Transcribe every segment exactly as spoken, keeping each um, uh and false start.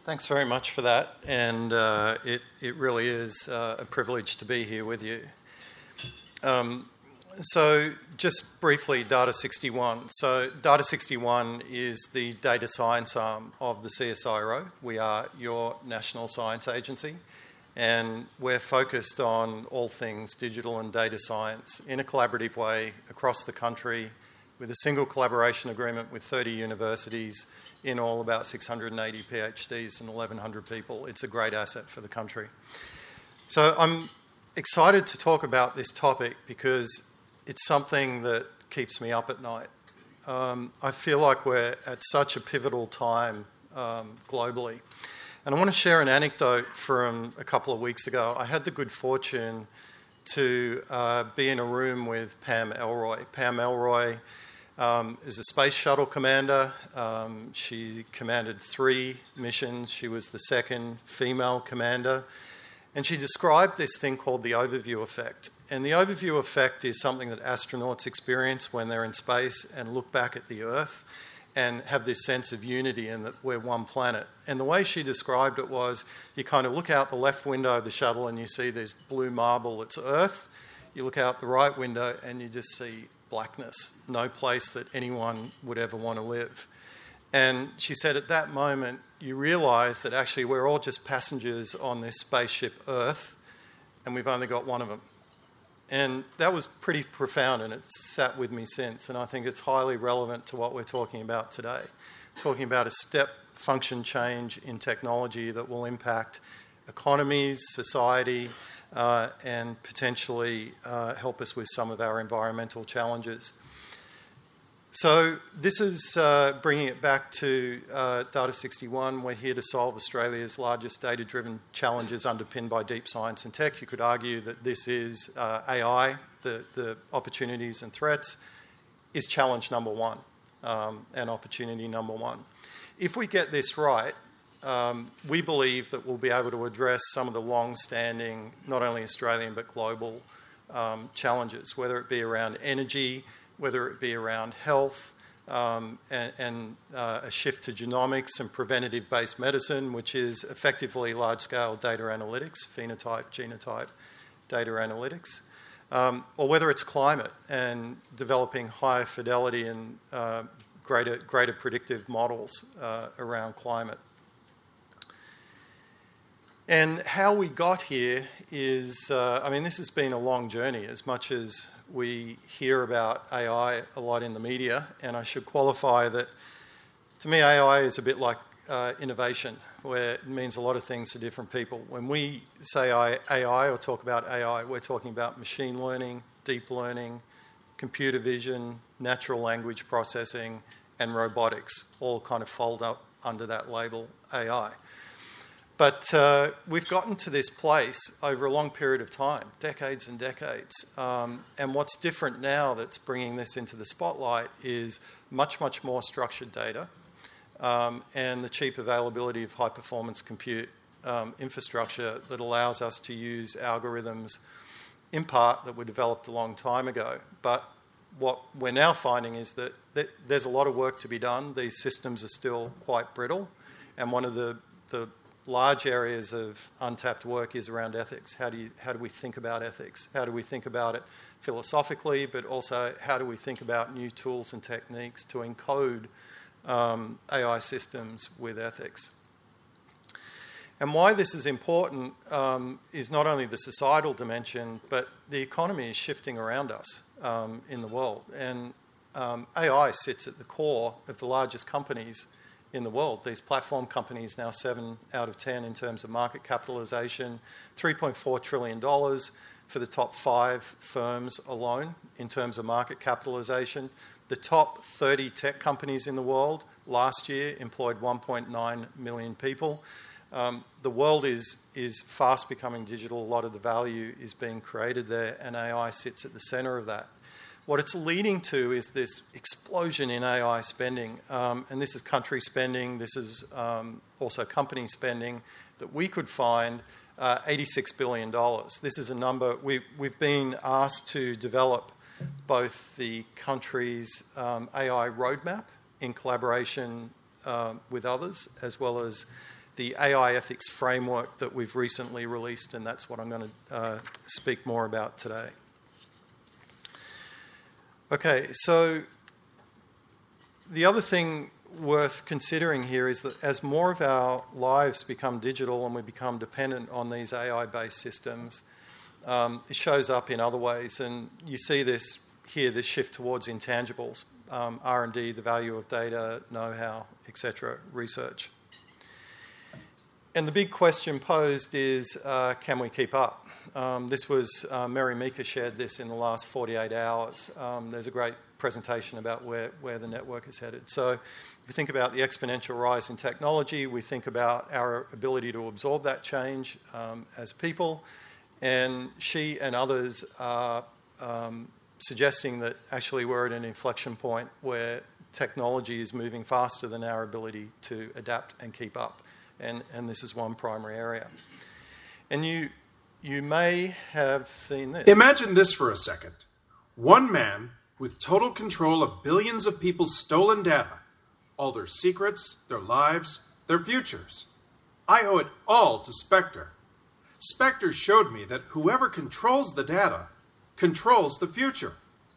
Thanks very much for that, and uh, it, it really is uh, a privilege to be here with you. Um, so just briefly, Data sixty-one. So Data sixty-one is the data science arm of the C S I R O. We are your national science agency, and we're focused on all things digital and data science in a collaborative way across the country with a single collaboration agreement with thirty universities, in all about six hundred eighty PhDs and eleven hundred people. It's a great asset for the country. So I'm excited to talk about this topic because it's something that keeps me up at night. Um, I feel like we're at such a pivotal time um, globally. And I want to share an anecdote from a couple of weeks ago. I had the good fortune to uh, be in a room with Pam Elroy. Pam Elroy Um, is a space shuttle commander. Um, she commanded three missions. She was the second female commander. And she described this thing called the overview effect. And the overview effect is something that astronauts experience when they're in space and look back at the Earth and have this sense of unity and that we're one planet. And the way she described it was, you kind of look out the left window of the shuttle and you see this blue marble, it's Earth. You look out the right window and you just see blackness, no place that anyone would ever want to live. And she said at that moment, you realise that actually we're all just passengers on this spaceship Earth, and we've only got one of them. And that was pretty profound, and it's sat with me since, and I think it's highly relevant to what we're talking about today. Talking about a step function change in technology that will impact economies, society, Uh, and potentially uh, help us with some of our environmental challenges. So this is uh, bringing it back to uh, Data sixty-one. We're here to solve Australia's largest data-driven challenges underpinned by deep science and tech. You could argue that this is uh, A I, the, the opportunities and threats, is challenge number one um, and opportunity number one. If we get this right, Um, we believe that we'll be able to address some of the long-standing, not only Australian but global um, challenges, whether it be around energy, whether it be around health, um, and, and uh, a shift to genomics and preventative-based medicine, which is effectively large-scale data analytics, phenotype, genotype data analytics, um, or whether it's climate and developing higher fidelity and uh, greater, greater predictive models uh, around climate. And how we got here is, uh, I mean, this has been a long journey as much as we hear about A I a lot in the media. And I should qualify that, to me, A I is a bit like uh, innovation, where it means a lot of things to different people. When we say A I or talk about A I, we're talking about machine learning, deep learning, computer vision, natural language processing, and robotics, all kind of fold up under that label A I. But uh, we've gotten to this place over a long period of time, decades and decades. Um, and what's different now that's bringing this into the spotlight is much, much more structured data um, and the cheap availability of high-performance compute um, infrastructure that allows us to use algorithms, in part, that were developed a long time ago. But what we're now finding is that th there's a lot of work to be done. These systems are still quite brittle. And one of the, the large areas of untapped work is around ethics. How do you, how do we think about ethics? How do we think about it philosophically, but also how do we think about new tools and techniques to encode um, A I systems with ethics? And why this is important um, is not only the societal dimension, but the economy is shifting around us um, in the world. And um, A I sits at the core of the largest companies in the world. These platform companies, now seven out of ten in terms of market capitalization, three point four trillion dollars for the top five firms alone in terms of market capitalization. The top thirty tech companies in the world last year employed one point nine million people. Um, the world is, is fast becoming digital. A lot of the value is being created there, and A I sits at the center of that. What it's leading to is this explosion in A I spending, um, and this is country spending, this is um, also company spending, that we could find uh, eighty-six billion dollars. This is a number, we, we've been asked to develop both the country's um, A I roadmap in collaboration uh, with others, as well as the A I ethics framework that we've recently released, and that's what I'm going to uh, speak more about today. Okay, so the other thing worth considering here is that as more of our lives become digital and we become dependent on these A I-based systems, um, it shows up in other ways. And you see this here, this shift towards intangibles, um, R and D, the value of data, know-how, et cetera, research. And the big question posed is, uh, can we keep up? Um, this was, uh, Mary Meeker shared this in the last forty-eight hours. Um, there's a great presentation about where, where the network is headed. So if we think about the exponential rise in technology, we think about our ability to absorb that change um, as people, and she and others are um, suggesting that actually we're at an inflection point where technology is moving faster than our ability to adapt and keep up, and, and this is one primary area. And you, you may have seen this. Imagine this for a second. One man with total control of billions of people's stolen data, all their secrets, their lives, their futures. I owe it all to Spectre. Spectre showed me that whoever controls the data controls the future.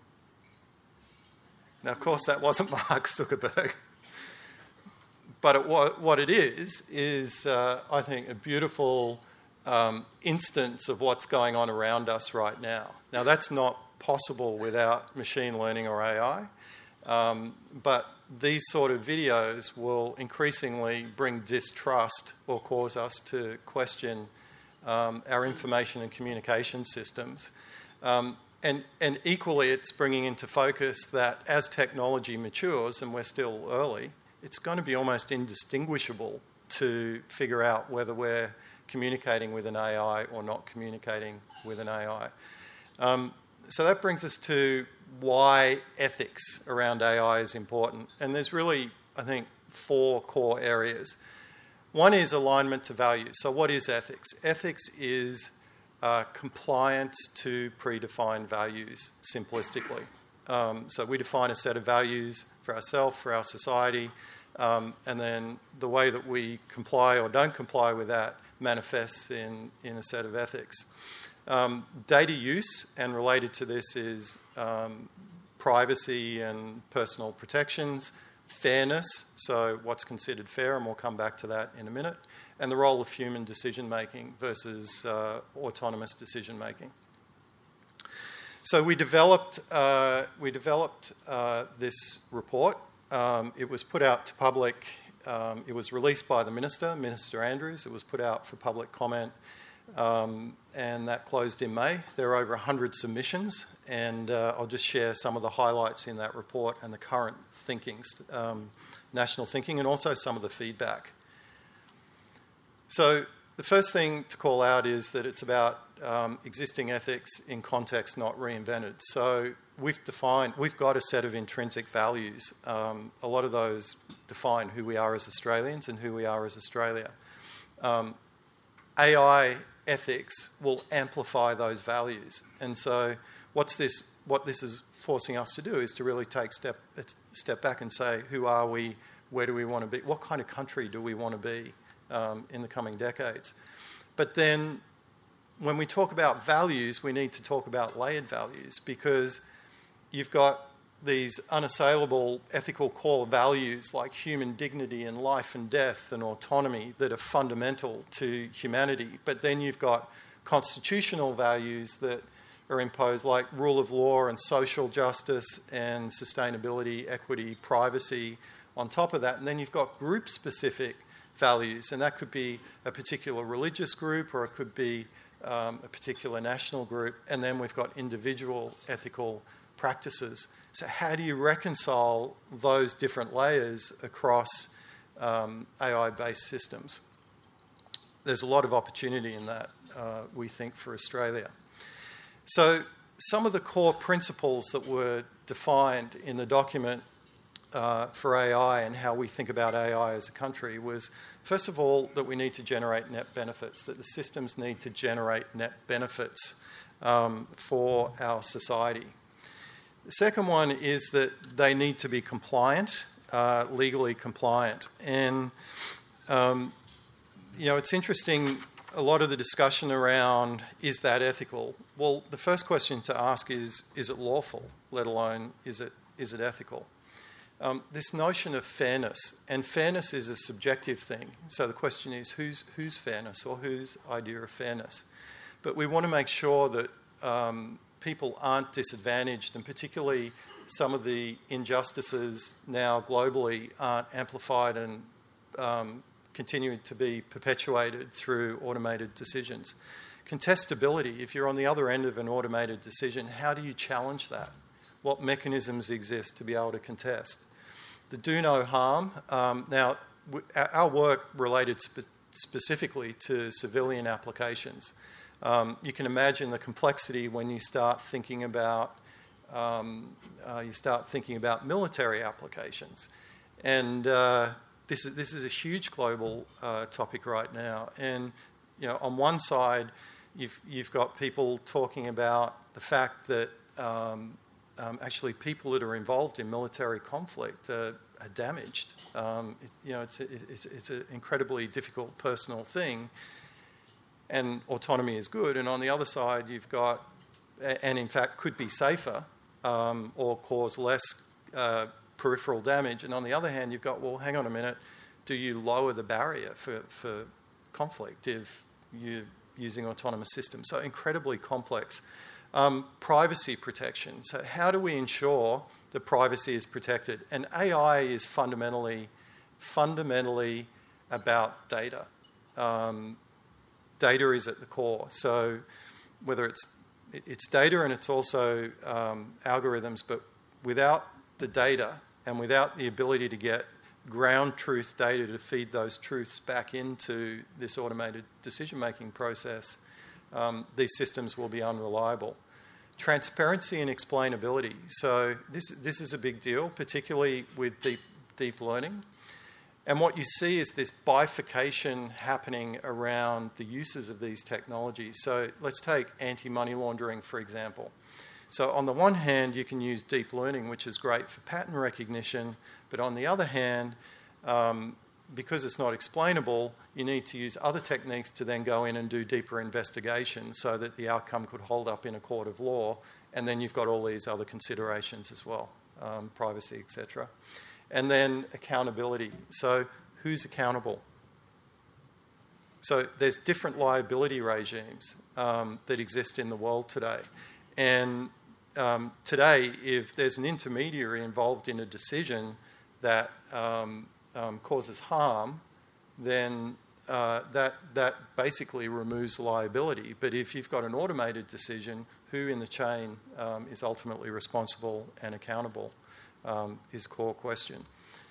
Now, of course, that wasn't Mark Zuckerberg. But it, what it is, is, uh, I think, a beautiful um, instance of what's going on around us right now. Now, that's not possible without machine learning or A I, um, but these sort of videos will increasingly bring distrust or cause us to question um, our information and communication systems. Um, and, and equally, it's bringing into focus that as technology matures, and we're still early, it's going to be almost indistinguishable to figure out whether we're communicating with an A I or not communicating with an A I. Um, so that brings us to why ethics around A I is important. And there's really, I think, four core areas. One is alignment to values. So what is ethics? Ethics is uh, compliance to predefined values, simplistically. Um, so we define a set of values for ourselves, for our society, um, and then the way that we comply or don't comply with that manifests in, in a set of ethics. Um, data use, and related to this is um, privacy and personal protections, fairness, so what's considered fair, and we'll come back to that in a minute, and the role of human decision-making versus uh, autonomous decision-making. So we developed, uh, we developed uh, this report. Um, it was put out to public. Um, it was released by the Minister, Minister Andrews. It was put out for public comment, um, and that closed in May. There are over one hundred submissions, and uh, I'll just share some of the highlights in that report and the current thinking, um, national thinking, and also some of the feedback. So the first thing to call out is that it's about um, existing ethics in context, not reinvented. So we've defined, we've got a set of intrinsic values. Um, a lot of those define who we are as Australians and who we are as Australia. Um, A I ethics will amplify those values. And so what's this, what this is forcing us to do is to really take step, a step back and say, who are we, where do we want to be, what kind of country do we want to be um, in the coming decades? But then when we talk about values, we need to talk about layered values, because you've got these unassailable ethical core values like human dignity and life and death and autonomy that are fundamental to humanity. But then you've got constitutional values that are imposed, like rule of law and social justice and sustainability, equity, privacy on top of that. And then you've got group-specific values, and that could be a particular religious group, or it could be um, a particular national group. And then we've got individual ethical practices. So how do you reconcile those different layers across um, A I-based systems? There's a lot of opportunity in that, uh, we think, for Australia. So some of the core principles that were defined in the document uh, for A I and how we think about A I as a country was, first of all, that we need to generate net benefits, that the systems need to generate net benefits um, for our society. The second one is that they need to be compliant, uh, legally compliant. And um, you know, it's interesting, a lot of the discussion around, is that ethical? Well, the first question to ask is, is it lawful, let alone is it, is it ethical? Um, this notion of fairness, and fairness is a subjective thing, so the question is whose, whose fairness or whose idea of fairness? But we want to make sure that um, people aren't disadvantaged, and particularly some of the injustices now globally aren't amplified and um, continuing to be perpetuated through automated decisions. Contestability, if you're on the other end of an automated decision, how do you challenge that? What mechanisms exist to be able to contest? The do no harm. Um, now, w- our work related spe- specifically to civilian applications. Um, you can imagine the complexity when you start thinking about um, uh, you start thinking about military applications, and uh, this is this is a huge global uh, topic right now. And you know, on one side, you've you've got people talking about the fact that um, um, actually people that are involved in military conflict are, are damaged. Um, it, you know, it's a, it's it's an incredibly difficult personal thing. And autonomy is good. And on the other side, you've got, and in fact could be safer um, or cause less uh, peripheral damage. And on the other hand, you've got, well, hang on a minute, do you lower the barrier for, for conflict if you're using autonomous systems? So incredibly complex. Um, privacy protection. So how do we ensure that privacy is protected? And A I is fundamentally, fundamentally about data. Um, Data is at the core. So whether it's it's data and it's also um, algorithms, but without the data and without the ability to get ground truth data to feed those truths back into this automated decision-making process, um, these systems will be unreliable. Transparency and explainability. So this this is a big deal, particularly with deep deep learning. And what you see is this bifurcation happening around the uses of these technologies. So let's take anti-money laundering, for example. So on the one hand, you can use deep learning, which is great for pattern recognition. But on the other hand, um, because it's not explainable, you need to use other techniques to then go in and do deeper investigation so that the outcome could hold up in a court of law. And then you've got all these other considerations as well, um, privacy, et cetera. And then accountability. So who's accountable? So there's different liability regimes um, that exist in the world today. And um, today, if there's an intermediary involved in a decision that um, um, causes harm, then uh, that, that basically removes liability. But if you've got an automated decision, who in the chain um, is ultimately responsible and accountable? Um, is core question.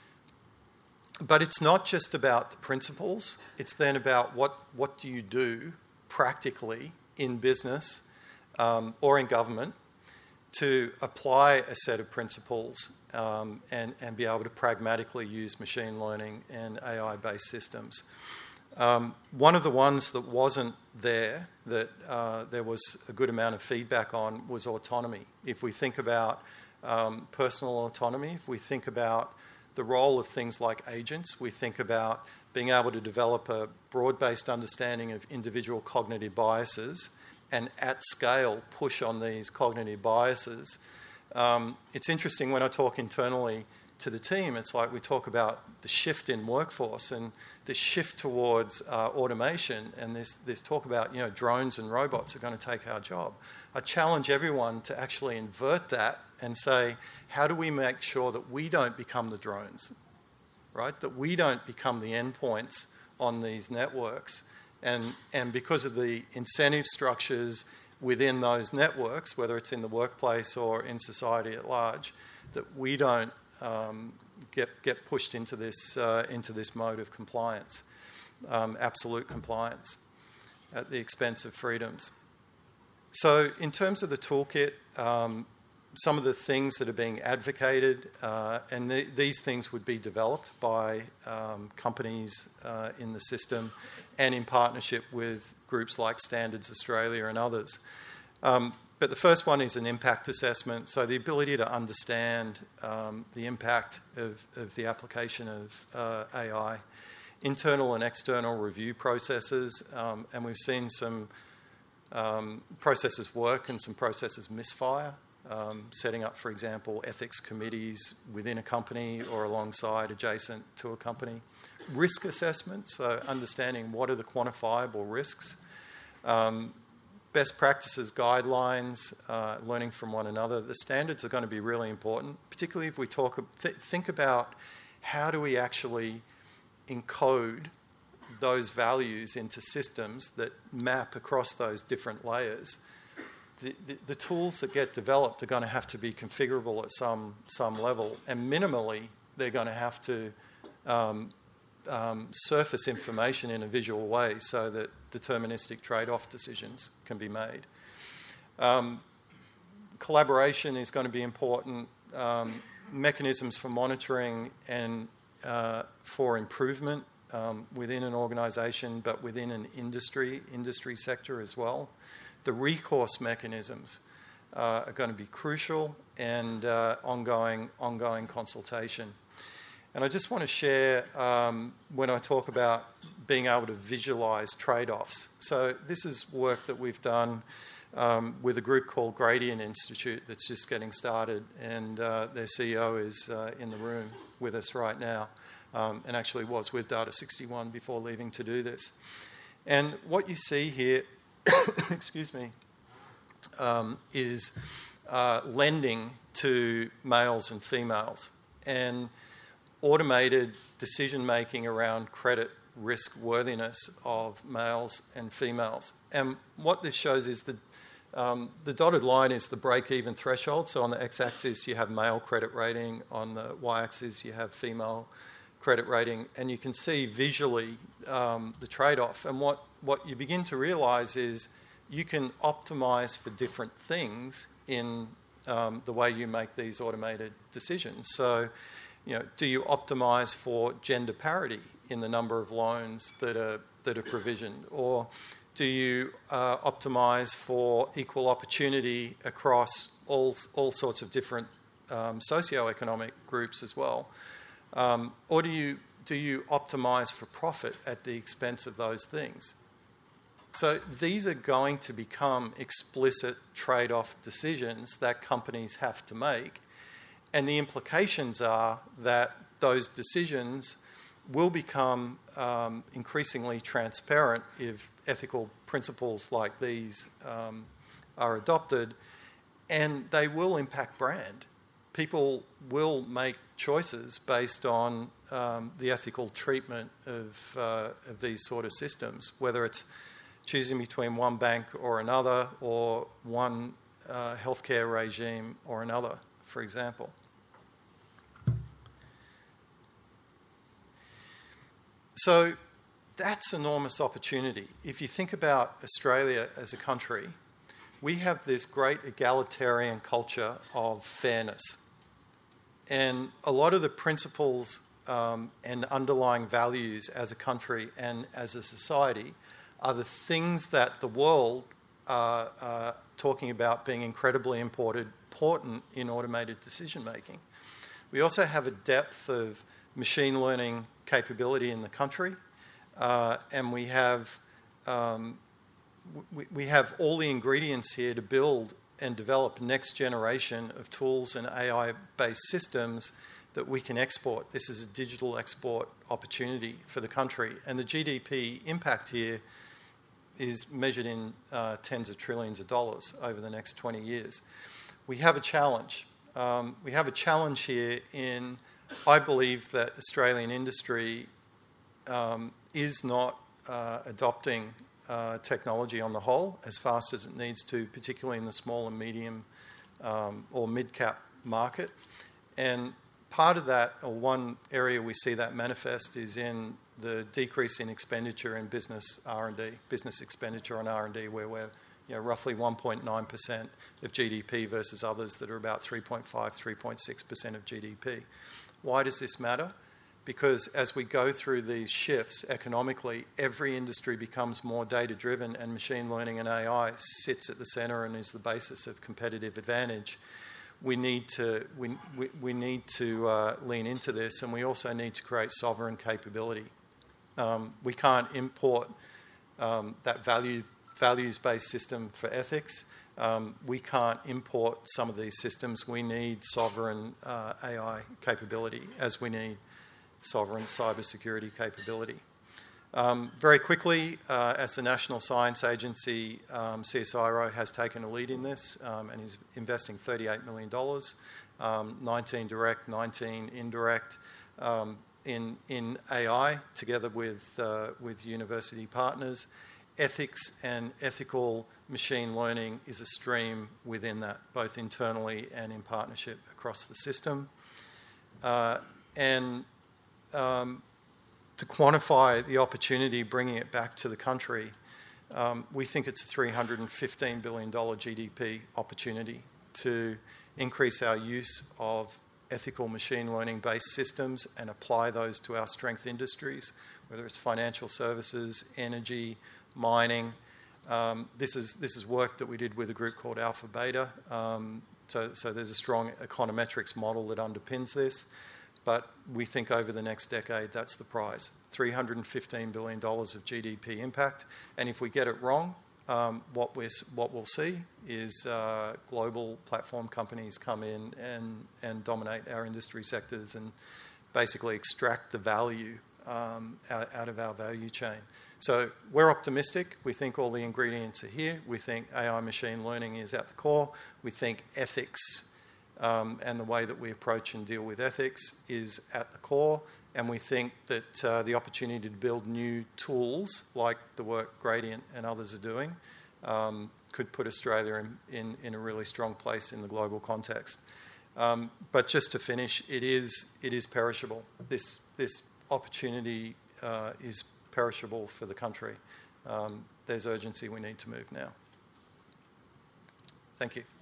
But it's not just about the principles, it's then about what, what do you do practically in business um, or in government to apply a set of principles um, and, and be able to pragmatically use machine learning and A I-based systems. Um, one of the ones that wasn't there, that uh, there was a good amount of feedback on, was autonomy. If we think about Um, personal autonomy, if we think about the role of things like agents, we think about being able to develop a broad-based understanding of individual cognitive biases and at scale push on these cognitive biases. Um, it's interesting when I talk internally to the team, it's like we talk about the shift in workforce and the shift towards uh, automation, and this, this talk about, you know, drones and robots are going to take our job. I challenge everyone to actually invert that and say, how do we make sure that we don't become the drones, right? That we don't become the endpoints on these networks. And, and because of the incentive structures within those networks, whether it's in the workplace or in society at large, that we don't um, get, get pushed into this, uh, into this mode of compliance, um, absolute compliance at the expense of freedoms. So in terms of the toolkit, um, some of the things that are being advocated, uh, and the, these things would be developed by um, companies uh, in the system and in partnership with groups like Standards Australia and others. Um, but the first one is an impact assessment, so the ability to understand um, the impact of, of the application of uh, A I. internal and external review processes, um, and we've seen some um, processes work and some processes misfire. Um, setting up, for example, ethics committees within a company or alongside, adjacent to a company. Risk assessment, so understanding what are the quantifiable risks. Um, best practices, guidelines, uh, learning from one another. The standards are going to be really important, particularly if we talk, th think about how do we actually encode those values into systems that map across those different layers. The, the, the tools that get developed are going to have to be configurable at some, some level, and minimally they're going to have to um, um, surface information in a visual way so that deterministic trade-off decisions can be made. Um, collaboration is going to be important. Um, mechanisms for monitoring and uh, for improvement um, within an organisation, but within an industry, industry sector as well. The recourse mechanisms uh, are going to be crucial, and uh, ongoing, ongoing consultation. And I just want to share, um, when I talk about being able to visualise trade-offs. So this is work that we've done um, with a group called Gradient Institute that's just getting started, and uh, their C E O is uh, in the room with us right now, um, and actually was with Data sixty-one before leaving to do this. And what you see here excuse me, um, is uh, lending to males and females, and automated decision-making around credit risk worthiness of males and females. And what this shows is that um, the dotted line is the break-even threshold. So on the x-axis you have male credit rating, on the y-axis you have female credit rating, and you can see visually um, the trade-off. And what what you begin to realise is you can optimise for different things in um, the way you make these automated decisions. So, you know, do you optimise for gender parity in the number of loans that are that are provisioned, or do you uh, optimise for equal opportunity across all all sorts of different um, socio-economic groups as well, um, or do you do you optimise for profit at the expense of those things? So these are going to become explicit trade-off decisions that companies have to make, and the implications are that those decisions will become um, increasingly transparent if ethical principles like these um, are adopted, and they will impact brand. People will make choices based on um, the ethical treatment of, uh, of these sort of systems, whether it's choosing between one bank or another, or one uh, healthcare regime or another, for example. So that's enormous opportunity. If you think about Australia as a country, we have this great egalitarian culture of fairness. And a lot of the principles um, and underlying values as a country and as a society are the things that the world are uh, talking about being incredibly important, important in automated decision making. We also have a depth of machine learning capability in the country, uh, and we have um, we, we have all the ingredients here to build and develop next generation of tools and A I-based systems that we can export. This is a digital export opportunity for the country, and the G D P impact here is measured in uh, tens of trillions of dollars over the next twenty years. We have a challenge. Um, we have a challenge here in, I believe that Australian industry um, is not uh, adopting uh, technology on the whole as fast as it needs to, particularly in the small and medium um, or mid-cap market. And part of that, or one area we see that manifest, is in the decrease in expenditure in business R and D, business expenditure on R and D, where we're you know, roughly one point nine percent of G D P versus others that are about three point five, three point six percent of G D P. Why does this matter? Because as we go through these shifts economically, every industry becomes more data-driven, and machine learning and A I sits at the centre and is the basis of competitive advantage. We need to, we, we, we need to uh, lean into this, and we also need to create sovereign capability Um, we can't import um, that value, values-based system for ethics. Um, we can't import some of these systems. We need sovereign uh, A I capability, as we need sovereign cybersecurity capability. Um, very quickly, uh, as the National Science Agency, um, CSIRO has taken a lead in this um, and is investing thirty-eight million dollars, um, nineteen direct, nineteen indirect, um, in, in A I, together with, uh, with university partners. Ethics and ethical machine learning is a stream within that, both internally and in partnership across the system. Uh, and um, to quantify the opportunity, bringing it back to the country, um, we think it's a three hundred fifteen billion dollars G D P opportunity to increase our use of ethical machine learning-based systems and apply those to our strength industries, whether it's financial services, energy, mining. Um, this is this is work that we did with a group called Alpha Beta. Um, so, so there's a strong econometrics model that underpins this. But we think over the next decade, that's the prize. three hundred fifteen billion dollars of G D P impact. And if we get it wrong, um, what, we're, what we'll see is uh, global platform companies come in and, and dominate our industry sectors and basically extract the value um, out, out of our value chain. So we're optimistic. We think all the ingredients are here. We think A I machine learning is at the core. We think ethics um, and the way that we approach and deal with ethics is at the core. And we think that uh, the opportunity to build new tools, like the work Gradient and others are doing, um, could put Australia in, in, in a really strong place in the global context. Um, but just to finish, it is, it is perishable. This, this opportunity uh, is perishable for the country. Um, there's urgency. We need to move now. Thank you.